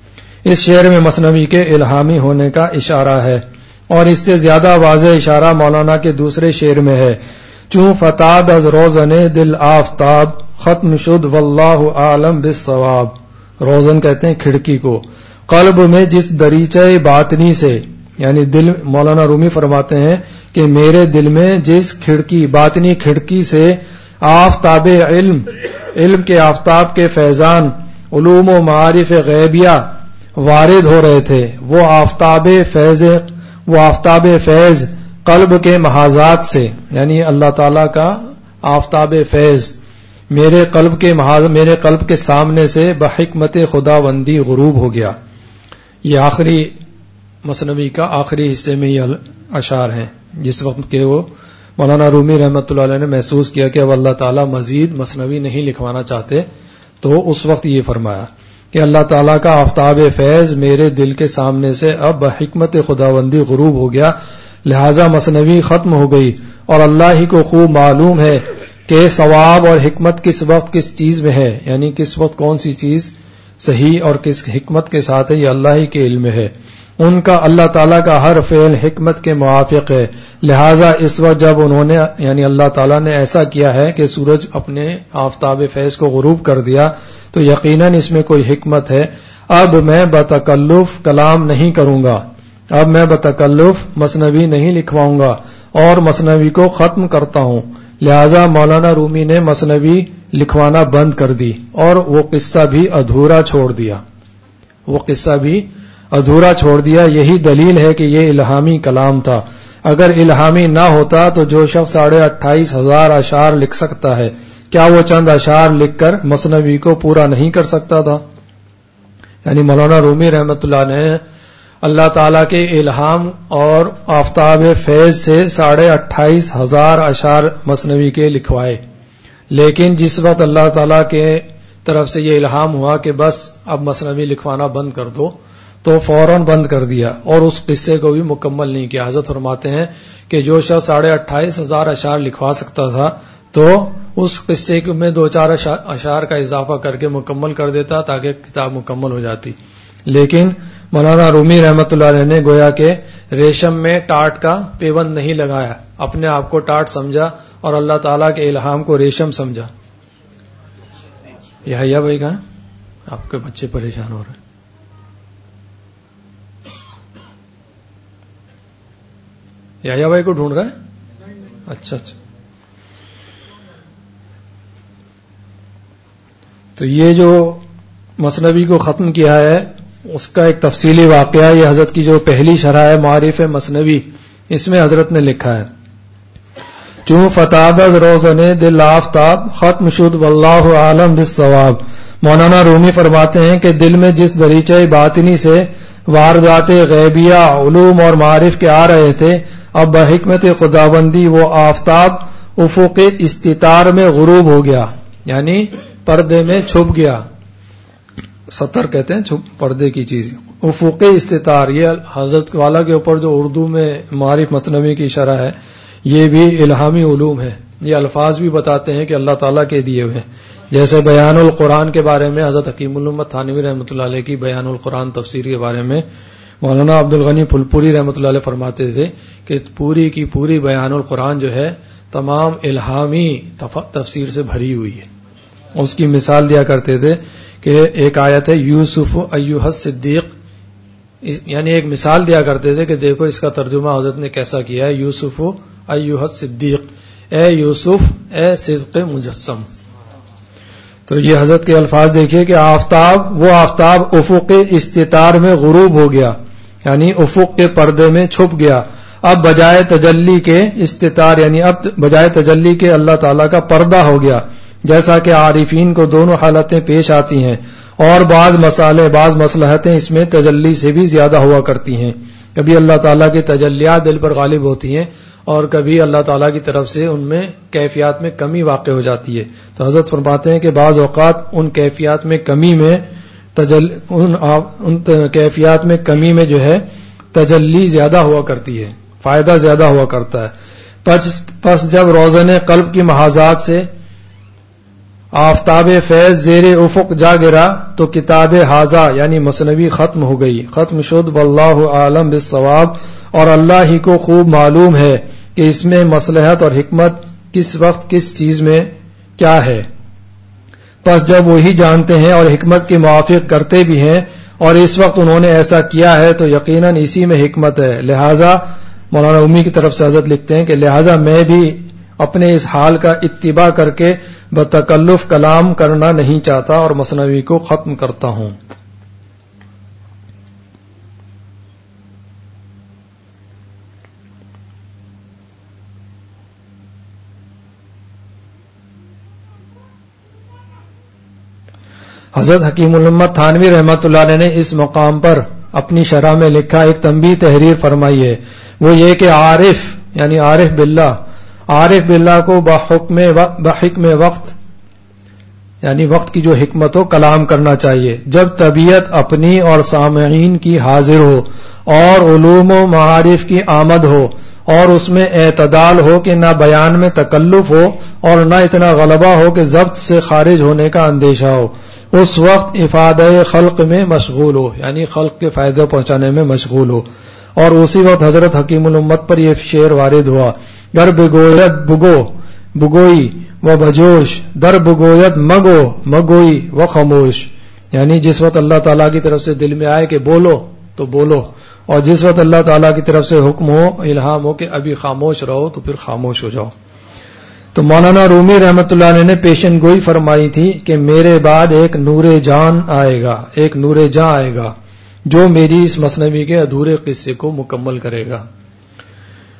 S4: اس شعر میں مثنوی کے الہامی ہونے کا اشارہ ہے, اور اس سے زیادہ واضح اشارہ مولانا کے دوسرے شعر میں ہے. چوں فتاد از روزن دل آفتاب ختم شد واللہ عالم بالصواب. روزن کہتے ہیں کھڑکی کو. قلب میں جس دریچہ باطنی سے, یعنی دل, مولانا رومی فرماتے ہیں کہ میرے دل میں جس کھڑکی باطنی کھڑکی سے آفتاب علم علم کے آفتاب کے فیضان علوم و معارف غیبیہ وارد ہو رہے تھے, وہ آفتاب فیض وہ آفتاب فیض قلب کے محاذات سے, یعنی اللہ تعالی کا آفتاب فیض میرے قلب کے محاذ میرے قلب کے سامنے سے بحکمت خداوندی غروب ہو گیا. یہ آخری مثنوی کا آخری حصے میں یہ اشعار ہیں, جس وقت کہ وہ مولانا رومی رحمۃ اللہ علیہ نے محسوس کیا کہ اب اللہ تعالیٰ مزید مثنوی نہیں لکھوانا چاہتے, تو اس وقت یہ فرمایا کہ اللہ تعالیٰ کا آفتاب فیض میرے دل کے سامنے سے اب بحکمت خداوندی غروب ہو گیا, لہذا مثنوی ختم ہو گئی. اور اللہ ہی کو خوب معلوم ہے کہ ثواب اور حکمت کس وقت کس چیز میں ہے, یعنی کس وقت کون سی چیز صحیح اور کس حکمت کے ساتھ ہے, یہ اللہ ہی کے علم ہے. ان کا اللہ تعالیٰ کا ہر فعل حکمت کے موافق ہے, لہذا اس وقت جب انہوں نے یعنی اللہ تعالیٰ نے ایسا کیا ہے کہ سورج اپنے آفتاب فیض کو غروب کر دیا, تو یقیناً اس میں کوئی حکمت ہے. اب میں بتکلف کلام نہیں کروں گا, اب میں بتکلف مثنوی نہیں لکھواؤں گا اور مثنوی کو ختم کرتا ہوں. لہذا مولانا رومی نے مثنوی لکھوانا بند کر دی اور وہ قصہ بھی ادھورا چھوڑ دیا وہ قصہ بھی ادھورا چھوڑ دیا. یہی دلیل ہے کہ یہ الہامی کلام تھا. اگر الہامی نہ ہوتا تو جو شخص ساڑھے اٹھائیس ہزار اشعار لکھ سکتا ہے, کیا وہ چند اشعار لکھ کر مثنوی کو پورا نہیں کر سکتا تھا؟ یعنی مولانا رومی رحمۃ اللہ نے اللہ تعالیٰ کے الہام اور آفتاب فیض سے ساڑھے اٹھائیس ہزار اشعار مثنوی کے لکھوائے، لیکن جس وقت اللہ تعالیٰ کے طرف سے یہ الہام ہوا کہ بس اب مثنوی لکھوانا بند کر دو، تو فوراً بند کر دیا اور اس قصے کو بھی مکمل نہیں کیا۔ حضرت فرماتے ہیں کہ جو شخص ساڑھے اٹھائیس ہزار اشعار لکھوا سکتا تھا تو اس قصے میں دو چار اشعار کا اضافہ کر کے مکمل کر دیتا تاکہ کتاب مکمل ہو جاتی، لیکن مولانا رومی رحمۃ اللہ علیہ نے گویا کہ ریشم میں ٹاٹ کا پیوند نہیں لگایا، اپنے آپ کو ٹاٹ سمجھا اور اللہ تعالیٰ کے الہام کو ریشم سمجھا۔ یہ حیا بھائی کہاں؟ آپ کے بچے پریشان ہو رہے ہیں۔ یا بھائی کو ڈھونڈ رہا ہے؟ اچھا اچھا۔ تو یہ جو مثنوی کو ختم کیا ہے اس کا ایک تفصیلی واقعہ، یہ حضرت کی جو پہلی شرح ہے معارف مثنوی، اس میں حضرت نے لکھا ہے، چون فتادز روزنے دل آفتاب ختم شد واللہ عالم بالصواب۔ مولانا رومی فرماتے ہیں کہ دل میں جس دریچہ باطنی سے واردات غیبیہ علوم اور معارف کے آ رہے تھے، اب بحکمت خداوندی وہ آفتاب افق استتار میں غروب ہو گیا، یعنی پردے میں چھپ گیا۔ ستر کہتے ہیں چھپ پردے کی چیز، افق استتار، یہ حضرت والا کے اوپر جو اردو میں معارف مثنوی کی شرح ہے یہ بھی الہامی علوم ہے، یہ الفاظ بھی بتاتے ہیں کہ اللہ تعالیٰ کے دیے ہوئے، جیسے بیان القرآن کے بارے میں حضرت حکیم الامت تھانوی رحمۃ اللہ علیہ کی بیان القرآن تفسیر کے بارے میں مولانا عبد الغنی پھلپوری رحمۃ اللہ علیہ فرماتے تھے کہ پوری کی پوری بیان القرآن جو ہے تمام الہامی تفسیر سے بھری ہوئی ہے۔ اس کی مثال دیا کرتے تھے کہ ایک آیت ہے یوسف ایھا الصدیق، یعنی ایک مثال دیا کرتے تھے کہ دیکھو اس کا ترجمہ حضرت نے کیسا کیا ہے، یوسف ایھا الصدیق، اے یوسف اے صدق مجسم۔ تو یہ حضرت کے الفاظ دیکھیے کہ آفتاب وہ آفتاب افق استتار میں غروب ہو گیا، یعنی افق کے پردے میں چھپ گیا، اب بجائے تجلی کے استتار، یعنی اب بجائے تجلی کے اللہ تعالیٰ کا پردہ ہو گیا، جیسا کہ عارفین کو دونوں حالتیں پیش آتی ہیں، اور بعض مسالے بعض مصلحتیں اس میں تجلی سے بھی زیادہ ہوا کرتی ہیں، کبھی اللہ تعالیٰ کی تجلیات دل پر غالب ہوتی ہیں اور کبھی اللہ تعالیٰ کی طرف سے ان میں کیفیات میں کمی واقع ہو جاتی ہے۔ تو حضرت فرماتے ہیں کہ بعض اوقات ان کیفیات میں کمی میں تجل ان, ان کیفیات میں کمی میں جو ہے تجلی زیادہ ہوا کرتی ہے، فائدہ زیادہ ہوا کرتا ہے۔ پس, پس جب روزن قلب کی محاذات سے آفتاب فیض زیر افق جا گرا تو کتاب حاضہ یعنی مثنوی ختم ہو گئی، ختم شد واللہ عالم بالصواب، اور اللہ ہی کو خوب معلوم ہے کہ اس میں مصلحت اور حکمت کس وقت کس چیز میں کیا ہے۔ پس جب وہی جانتے ہیں اور حکمت کے موافق کرتے بھی ہیں اور اس وقت انہوں نے ایسا کیا ہے تو یقیناً اسی میں حکمت ہے، لہذا مولانا امی کی طرف سے حضرت لکھتے ہیں کہ لہذا میں بھی اپنے اس حال کا اتباع کر کے بتکلف کلام کرنا نہیں چاہتا اور مثنوی کو ختم کرتا ہوں۔ حضرت حکیم الامت تھانوی رحمۃ اللہ علیہ نے اس مقام پر اپنی شرح میں لکھا ایک تنبیہ تحریر فرمائی ہے، وہ یہ کہ عارف یعنی عارف باللہ عارف باللہ کو بحکم بحکم وقت یعنی وقت کی جو حکمت ہو کلام کرنا چاہیے، جب طبیعت اپنی اور سامعین کی حاضر ہو اور علوم و معارف کی آمد ہو اور اس میں اعتدال ہو کہ نہ بیان میں تکلف ہو اور نہ اتنا غلبہ ہو کہ ضبط سے خارج ہونے کا اندیشہ ہو، اس وقت افادہ خلق میں مشغول ہو، یعنی خلق کے فائدے پہنچانے میں مشغول ہو۔ اور اسی وقت حضرت حکیم الامت پر یہ شعر وارد ہوا، گر بگوید بگو بگوئی و بجوش، در بگوید مگو مگوئی و خاموش، یعنی جس وقت اللہ تعالیٰ کی طرف سے دل میں آئے کہ بولو تو بولو، اور جس وقت اللہ تعالیٰ کی طرف سے حکم ہو الہام ہو کہ ابھی خاموش رہو تو پھر خاموش ہو جاؤ۔ تو مولانا رومی رحمۃ اللہ علیہ نے پیشن گوئی فرمائی تھی کہ میرے بعد ایک نور جان آئے گا، ایک نور جاں آئے گا جو میری اس مثنوی کے ادھورے قصے کو مکمل کرے گا۔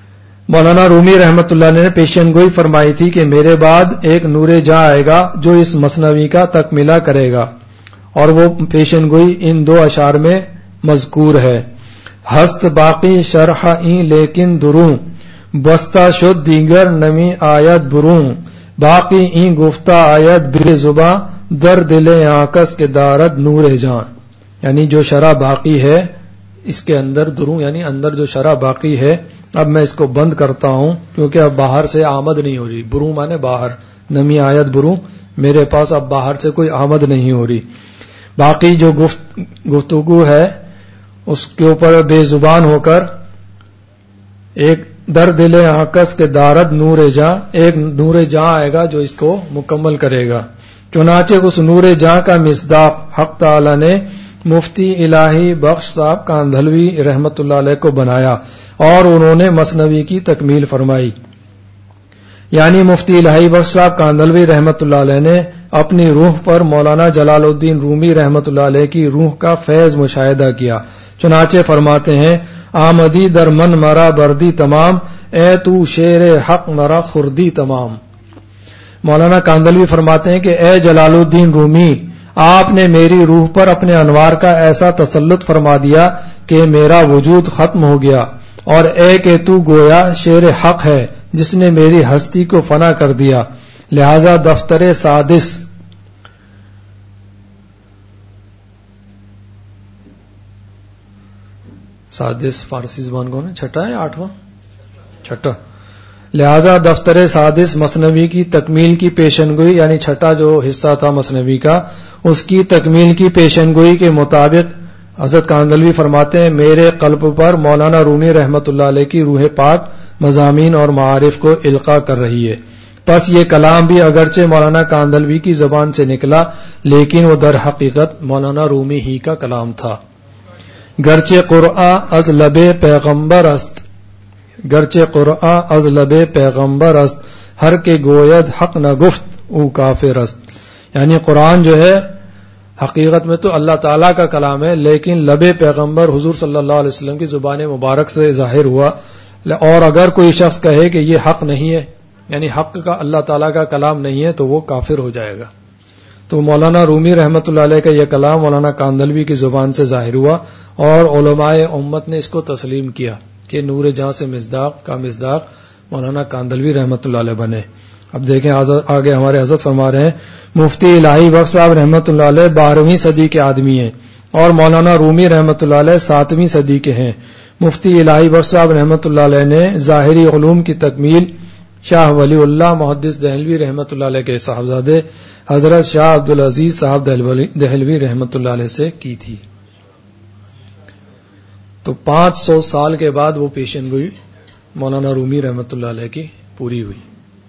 S5: مولانا رومی رحمت اللہ نے پیشن گوئی فرمائی تھی کہ میرے بعد ایک نور جاں آئے گا جو اس مثنوی کا تکملہ کرے گا، اور وہ پیشن گوئی ان دو اشعار میں مذکور ہے. ہست باقی شرح این لیکن دروں، بستہ شد دیگر نمی آیت بروں، باقی این گفتہ آیت بے زباں، در دل آکس کے دارد نور جاں. یعنی جو شرح باقی ہے اس کے اندر دروں، یعنی اندر جو شرح باقی ہے اب میں اس کو بند کرتا ہوں کیونکہ اب باہر سے آمد نہیں ہو رہی. بروں مانے باہر، نمی آیت بروں، میرے پاس اب باہر سے کوئی آمد نہیں ہو رہی. باقی جو گفت گفتگو ہے اس کے اوپر بے زبان ہو کر ایک در دل آکس کے دارد نور جاں، ایک نور جاں آئے گا جو اس کو مکمل کرے گا. چنانچہ اس نور جاں کا مصداق حق تعالی نے مفتی الہی بخش صاحب کاندھلوی رحمت اللہ علیہ کو بنایا اور انہوں نے مثنوی کی تکمیل فرمائی. یعنی مفتی الہی بخش صاحب کاندھلوی رحمت اللہ علیہ نے اپنی روح پر مولانا جلال الدین رومی رحمت اللہ علیہ کی روح کا فیض مشاہدہ کیا. چنانچہ فرماتے ہیں آمدی در من مرا بردی تمام، اے تو شیر حق مرا خردی تمام. مولانا کاندھلوی فرماتے ہیں کہ اے جلال الدین رومی، آپ نے میری روح پر اپنے انوار کا ایسا تسلط فرما دیا کہ میرا وجود ختم ہو گیا، اور اے کہ تو گویا شیر حق ہے جس نے میری ہستی کو فنا کر دیا. لہذا دفتر سادس سادس فارسی زبان کو چھٹا ہے آٹھواں چھٹا لہذا دفتر سادس مثنوی کی تکمیل کی پیشن گوئی، یعنی چھٹا جو حصہ تھا مثنوی کا اس کی تکمیل کی پیشن گوئی کے مطابق حضرت کاندھلوی فرماتے ہیں میرے قلب پر مولانا رومی رحمت اللہ علیہ کی روح پاک مضامین اور معارف کو القاء کر رہی ہے. پس یہ کلام بھی اگرچہ مولانا کاندھلوی کی زبان سے نکلا لیکن وہ در حقیقت مولانا رومی ہی کا کلام تھا. گرچہ قرآن از لب پیغمبر است، گرچہ قرآن از لب پیغمبر است، ہر کے گوید حق نہ گفت او کافر است. یعنی قرآن جو ہے حقیقت میں تو اللہ تعالیٰ کا کلام ہے لیکن لب پیغمبر حضور صلی اللہ علیہ وسلم کی زبان مبارک سے ظاہر ہوا، اور اگر کوئی شخص کہے کہ یہ حق نہیں ہے، یعنی حق کا اللہ تعالیٰ کا کلام نہیں ہے، تو وہ کافر ہو جائے گا. تو مولانا رومی رحمت اللہ علیہ کا یہ کلام مولانا کاندھلوی کی زبان سے ظاہر ہوا اور علماء امت نے اس کو تسلیم کیا کہ نور جہاں سے مصداق کا مصداق مولانا کاندھلوی رحمت اللہ علیہ بنے. اب دیکھیں آگے ہمارے حضرت فرما رہے ہیں مفتی الہی بخش صاحب رحمت اللہ علیہ بارہویں صدی کے آدمی ہیں اور مولانا رومی رحمت اللہ علیہ ساتویں صدی کے ہیں. مفتی الہی بخش صاحب رحمت اللہ علیہ نے ظاہری علوم کی تکمیل شاہ ولی اللہ محدث دہلوی رحمت اللہ علیہ کے صاحبزادے حضرت شاہ عبدالعزیز صاحب دہلوی رحمت اللہ علیہ سے کی تھی. تو پانچ سو سال کے بعد وہ پیشن گوئی مولانا رومی رحمت اللہ علیہ کی پوری ہوئی.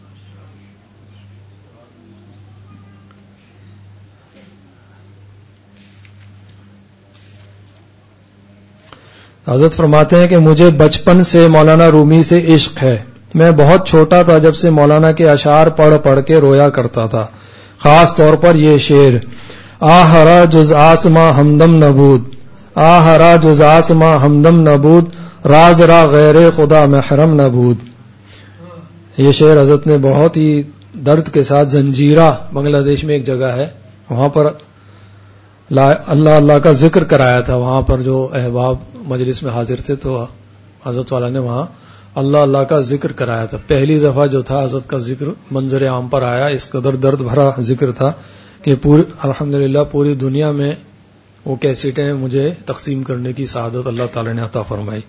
S5: حضرت فرماتے ہیں کہ مجھے بچپن سے مولانا رومی سے عشق ہے. میں بہت چھوٹا تھا جب سے مولانا کے اشعار پڑھ پڑھ کے رویا کرتا تھا. خاص طور پر یہ شعر آہرا جز آسماں ہمدم نبود، آہرا جز آسماں ہمدم نبود، راز را غیر خدا محرم نبود. یہ شعر حضرت نے بہت ہی درد کے ساتھ زنجیرہ بنگلہ دیش میں ایک جگہ ہے وہاں پر اللہ اللہ کا ذکر کرایا تھا. وہاں پر جو احباب مجلس میں حاضر تھے تو حضرت والا نے وہاں اللہ اللہ کا ذکر کرایا تھا. پہلی دفعہ جو تھا حضرت کا ذکر منظر عام پر آیا. اس قدر درد بھرا ذکر تھا کہ پوری الحمدللہ پوری دنیا میں وہ کیسٹیں مجھے تقسیم کرنے کی سعادت اللہ تعالی نے عطا فرمائی.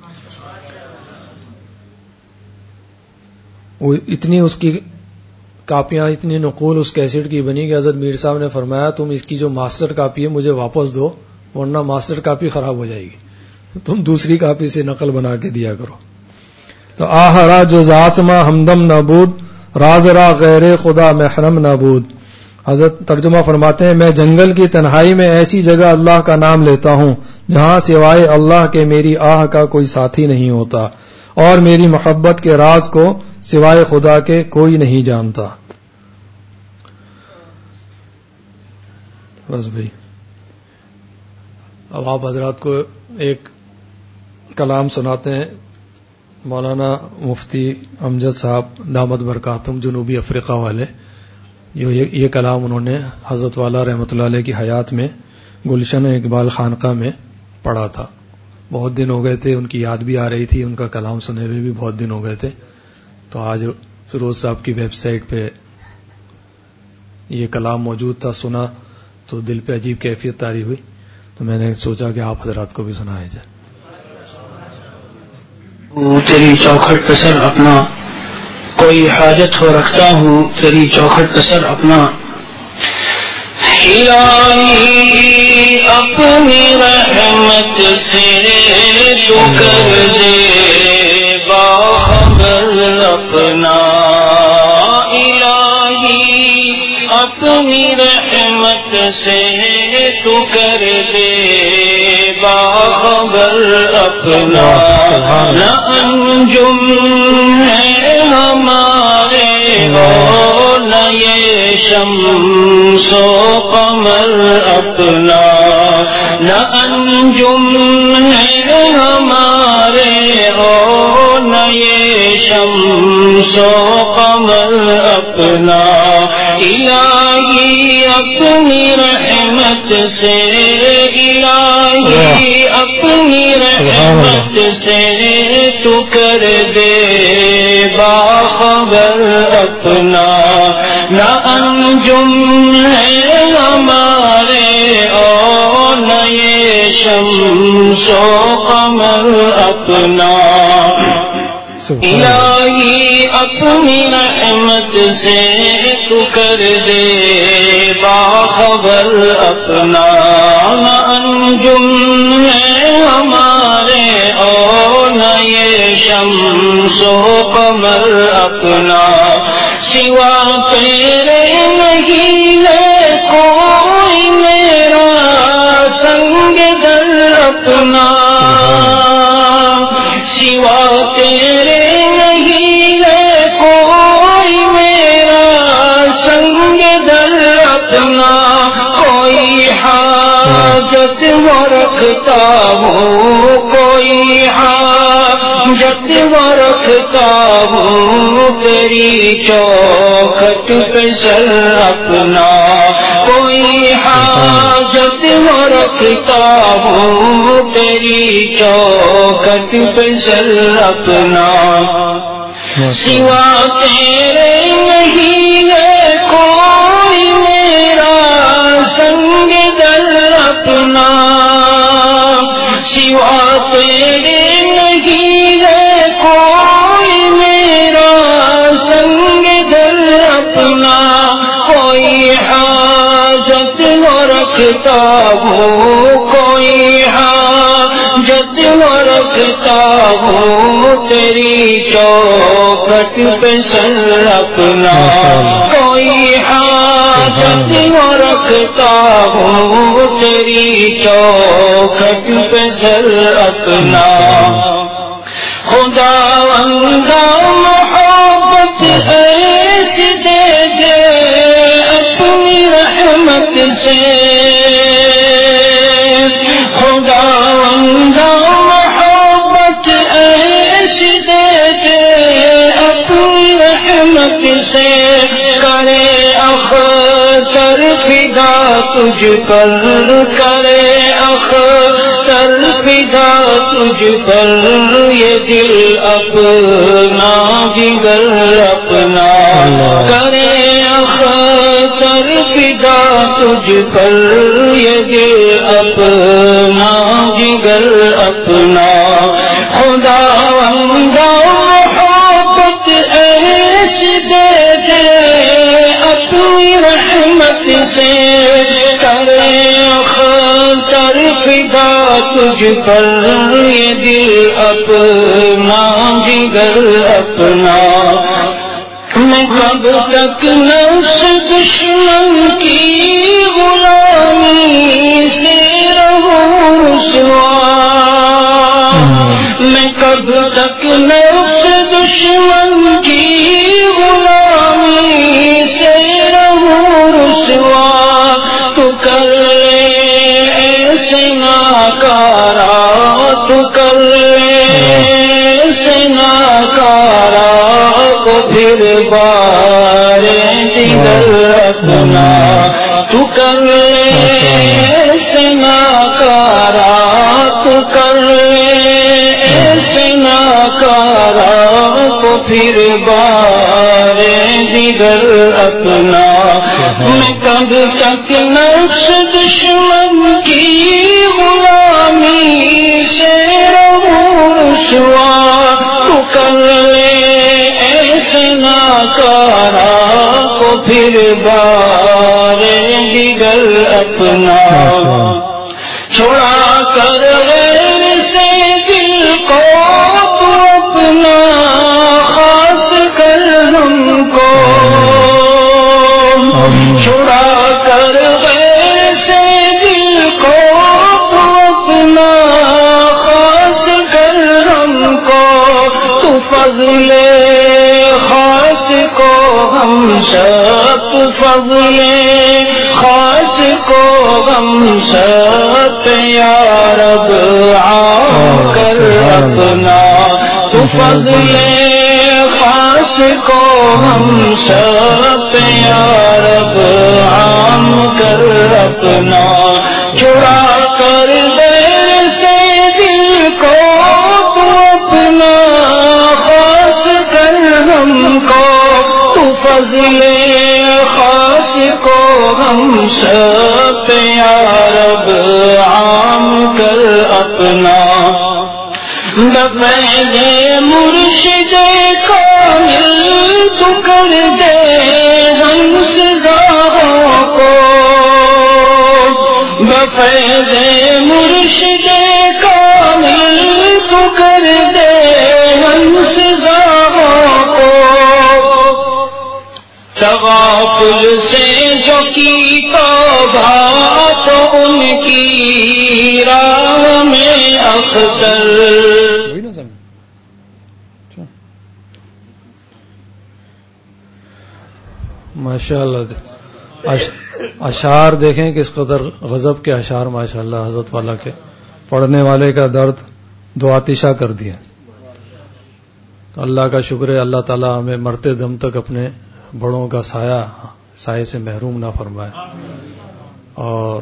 S5: وہ اتنی اس کی کاپیاں اتنی نقول اس کیسٹ کی بنی کہ حضرت میر صاحب نے فرمایا تم اس کی جو ماسٹر کاپی ہے مجھے واپس دو ورنہ ماسٹر کاپی خراب ہو جائے گی، تم دوسری کاپی سے نقل بنا کے دیا کرو. تو آہرا جز آسما ہمدم نبود، راز را غیر خدا محرم نبود. حضرت ترجمہ فرماتے ہیں میں جنگل کی تنہائی میں ایسی جگہ اللہ کا نام لیتا ہوں جہاں سوائے اللہ کے میری آہ کا کوئی ساتھی نہیں ہوتا اور میری محبت کے راز کو سوائے خدا کے کوئی نہیں جانتا. بس بھائی اب آپ حضرات کو ایک کلام سناتے ہیں
S4: مولانا مفتی امجد صاحب دامت برکاتم جنوبی افریقہ والے، یہ یہ کلام انہوں نے حضرت والا رحمۃ اللہ علیہ کی حیات میں گلشن اقبال خانقاہ میں پڑھا تھا. بہت دن ہو گئے تھے، ان کی یاد بھی آ رہی تھی، ان کا کلام سنے ہوئے بھی بہت دن ہو گئے تھے. تو آج فیروز صاحب کی ویب سائٹ پہ یہ کلام موجود تھا، سنا تو دل پہ عجیب کیفیت طاری ہوئی، تو میں نے سوچا کہ آپ حضرات کو بھی سنایا جائے.
S6: تیری چوکھٹ پہ سر اپنا، کوئی حاجت ہو رکھتا ہوں تیری چوکھٹ پہ سر اپنا. الہی اپنی رحمت سے تو کر دے باخبر اپنا. الہی اپنی رحمت سے تو کر دے باخبر اپنا. نہ انجم ہے ہمارے اور نہ یہ شمس و قمر اپنا. نہ انجم ہے ہمارے اور نہ یہ شمس و قمر اپنا. الہی اپنی رحمت سے، الہی اپنی رحمت سے تو کر دے باخبر اپنا. نہ انجم ہے ہمارے اور نہ یہ شمس و قمر اپنا. الہی اپنی رحمت سے تو کر دے باخبر اپنا. نہ انجم ہے ہمارے اور نہ یہ شمس و قمر اپنا. سوا تیرے نہیں ہے کوئی میرا سنگ در اپنا. سوا تیرے نہیں ہے کوئی میرا سنگ در اپنا. کوئی حاجت وہ رکھتا ہوں، کوئی حاجت وہ رکھتا ہوں تیری چوکھٹ پہ سر اپنا. کوئی حاجت وہ رکھتا ہوں تیری چوکھٹ پہ سر اپنا. سوا تیرے نہیں ہے کوئی میرا سنگ در اپنا. سوا تیرے نہیں ہے کوئی میرا سنگ در اپنا. کوئی حاجت وہ رکھتا ہوں، کوئی حاجت وہ رکھتا ہوں تیری چوکھٹ پہ سر اپنا. کوئی حاجت وہ رکھتا ہوں تیری چوکھٹ پہ سر اپنا. خدا بندہ محبت ایسی دے دے اپنی رحمت سے. خدا بندہ محبت ایسی دے دے اپنی رحمت سے. کرے اختر فدا تجھ پر، کرے اختر فدا تجھ پر. یہ دل اپنا جگر اپنا. کرے اختر فدا تجھ پر. یہ دل اپنا جگر اپنا. خدا بندہ محبت ایسی دے دے اپنی رحمت سے. کرے اختر فدا تجھ پر. یہ دل اپنا جگر اپنا. میں کب تک نفس دشمن کی غلامی سے رہوں رسوا. میں کب تک نفس دشمن کی غلامی سے رہوں رسوا. تو کر لے ایسے ناکارا، تو کر لے ایسے ناکارا پھر بار دیگر اپنا تو کر لے سناکارا تو کر لے سناکارا تو پھر بار دیگر اپنا میں کب تک نفس دشمن کی غلامی سے رہوں رسوا تو کر لے ایسے ناکارا کو پھر بار دیگر اپنا چھوڑا کر غیر سے دل کو تو اپنا خاص کر ہم کو چھوڑا کر غیر سے دل کو تو اپنا خاص کر ہم کو تو فضل خاص کو ہم سب فضل خاص کو ہم سب یا رب عام کر اپنا تو فضل خاص کو ہم سب یا رب عام کر اپنا چھڑا کر غیر سے دل کو تو اپنا خاص کر ہم کو تو فضل خاص کو ہم سب یا رب عام کر اپنا بفیض مرشد کامل تو کر دے ہم سزاؤں کو بفیض مرشد کامل تو کر دے ہم سزاؤں کو تغافل سے جو کی توبہ تو ان کی راہ میں اختر
S5: ماشاء اللہ اشعار دیکھیں کس قدر غضب کے اشعار ماشاء اللہ حضرت والا کے پڑھنے والے کا درد دو آتشہ کر دیا. اللہ کا شکر ہے اللہ تعالیٰ ہمیں مرتے دم تک اپنے بڑوں کا سایہ سائے سے محروم نہ فرمائے. اور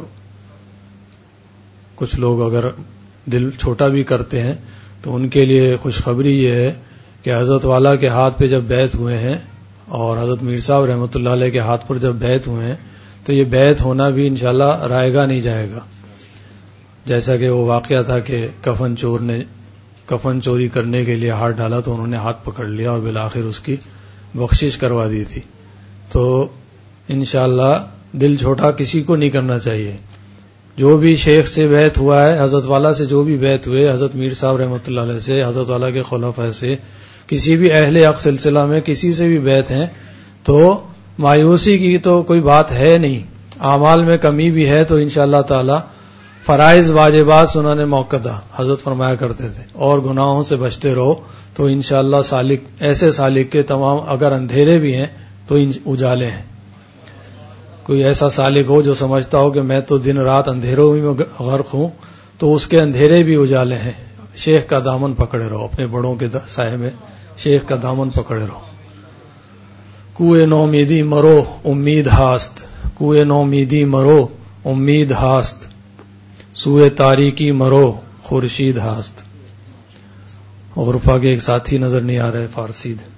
S5: کچھ لوگ اگر دل چھوٹا بھی کرتے ہیں تو ان کے لیے خوشخبری یہ ہے کہ حضرت والا کے ہاتھ پہ جب بیعت ہوئے ہیں اور حضرت میر صاحب رحمۃ اللہ علیہ کے ہاتھ پر جب بیعت ہوئے ہیں تو یہ بیعت ہونا بھی انشاءاللہ رائے گا نہیں جائے گا. جیسا کہ وہ واقعہ تھا کہ کفن چور نے کفن چوری کرنے کے لیے ہاتھ ڈالا تو انہوں نے ہاتھ پکڑ لیا اور بالآخر اس کی بخشش کروا دی تھی. تو انشاءاللہ دل چھوٹا کسی کو نہیں کرنا چاہیے. جو بھی شیخ سے بیعت ہوا ہے حضرت والا سے جو بھی بیعت ہوئے حضرت میر صاحب رحمۃ اللہ علیہ سے حضرت والا کے خلفاء سے کسی بھی اہل حق سلسلہ میں کسی سے بھی بیعت ہیں تو مایوسی کی تو کوئی بات ہے نہیں. اعمال میں کمی بھی ہے تو انشاءاللہ تعالی فرائض واجبات سنانے موقع حضرت فرمایا کرتے تھے اور گناہوں سے بچتے رہو تو انشاءاللہ سالک ایسے سالک کے تمام اگر اندھیرے بھی ہیں تو اجالے ہیں. کوئی ایسا سالک ہو جو سمجھتا ہو کہ میں تو دن رات اندھیروں میں غرق ہوں تو اس کے اندھیرے بھی اجالے ہیں. شیخ کا دامن پکڑے رہو اپنے بڑوں کے سائے میں شیخ کا دامن پکڑے رہو. کوئے نومیدی مرو امید ہاست کوئے نومیدی مرو امید ہاست سوئے تاریکی مرو خورشید ہاست. غرفہ کے ایک ساتھی نظر نہیں آ رہے فارسی دے.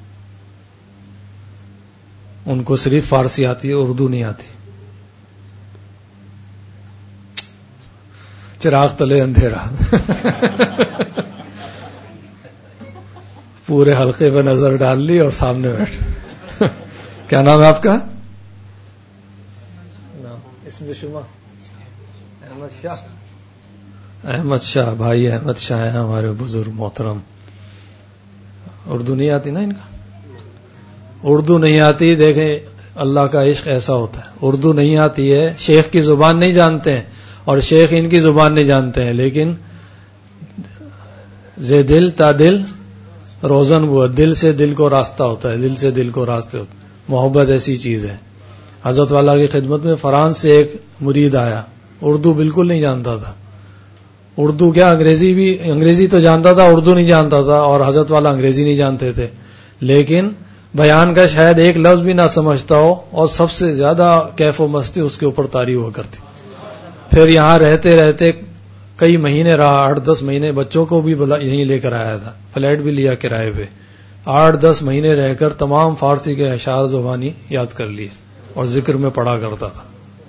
S5: ان کو صرف فارسی آتی ہے اردو نہیں آتی. چراغ تلے اندھیرا پورے حلقے پہ نظر ڈال لی اور سامنے بیٹھ. کیا نام ہے آپ کا؟ اسم شما احمد شاہ. احمد شاہ بھائی احمد شاہ ہیں ہمارے بزرگ محترم. اردو نہیں آتی نا ان کا؟ اردو نہیں آتی. دیکھیں اللہ کا عشق ایسا ہوتا ہے. اردو نہیں آتی ہے شیخ کی زبان نہیں جانتے ہیں اور شیخ ان کی زبان نہیں جانتے ہیں لیکن زے دل تا دل روزن وہ دل سے دل کو راستہ ہوتا ہے. دل سے دل کو راستے ہوتے. محبت ایسی چیز ہے. حضرت والا کی خدمت میں فرانس سے ایک مرید آیا اردو بالکل نہیں جانتا تھا. اردو کیا انگریزی بھی انگریزی تو جانتا تھا اردو نہیں جانتا تھا اور حضرت والا انگریزی نہیں جانتے تھے لیکن بیان کا شاید ایک لفظ بھی نہ سمجھتا ہو اور سب سے زیادہ کیف و مستی اس کے اوپر طاری ہوا کرتی. پھر یہاں رہتے رہتے کئی مہینے رہا, آٹھ دس مہینے, بچوں کو بھی یہیں لے کر آیا تھا, فلیٹ بھی لیا کرائے پہ. آٹھ دس مہینے رہ کر تمام فارسی کے اشعار زبانی یاد کر لیے اور ذکر میں پڑھا کرتا تھا.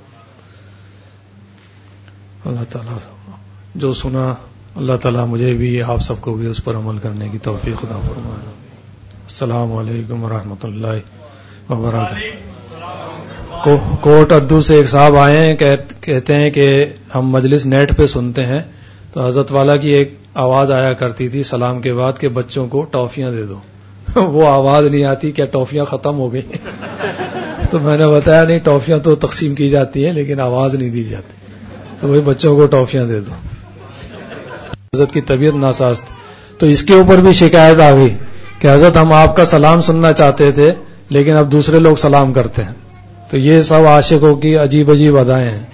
S5: اللہ تعالیٰ جو سنا, اللہ تعالیٰ مجھے بھی آپ سب کو بھی اس پر عمل کرنے کی توفیق عطا فرمائے. السلام علیکم ورحمۃ اللہ وبرکاتہ. کوٹ ادو سے ایک صاحب آئے ہیں, کہتے ہیں کہ ہم مجلس نیٹ پہ سنتے ہیں, تو حضرت والا کی ایک آواز آیا کرتی تھی سلام کے بعد کہ بچوں کو ٹافیاں دے دو. وہ آواز نہیں آتی, کیا ٹافیاں ختم ہو گئی؟ تو میں نے بتایا نہیں, ٹافیاں تو تقسیم کی جاتی ہیں لیکن آواز نہیں دی جاتی, تو وہی بچوں کو ٹافیاں دے دو. حضرت کی طبیعت ناساز تھی, تو اس کے اوپر بھی شکایت آ گئی کہ حضرت ہم آپ کا سلام سننا چاہتے تھے لیکن اب دوسرے لوگ سلام کرتے ہیں. تو یہ سب عاشقوں کی عجیب عجیب ادائیں ہیں.